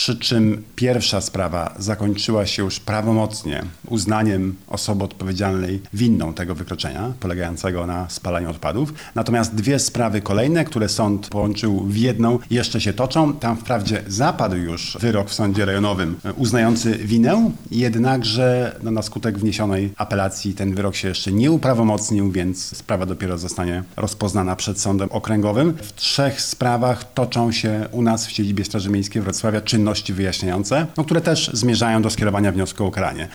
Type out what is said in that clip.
przy czym pierwsza sprawa zakończyła się już prawomocnie uznaniem osoby odpowiedzialnej winną tego wykroczenia, polegającego na spalaniu odpadów. Natomiast dwie sprawy kolejne, które sąd połączył w jedną, jeszcze się toczą. Tam wprawdzie zapadł już wyrok w sądzie rejonowym uznający winę, jednakże na skutek wniesionej apelacji ten wyrok się jeszcze nie uprawomocnił, więc sprawa dopiero zostanie rozpoznana przed sądem okręgowym. W 3 sprawach toczą się u nas w siedzibie Straży Miejskiej Wrocławia czynności wyjaśniające, które też zmierzają do skierowania wniosku o ukaranie.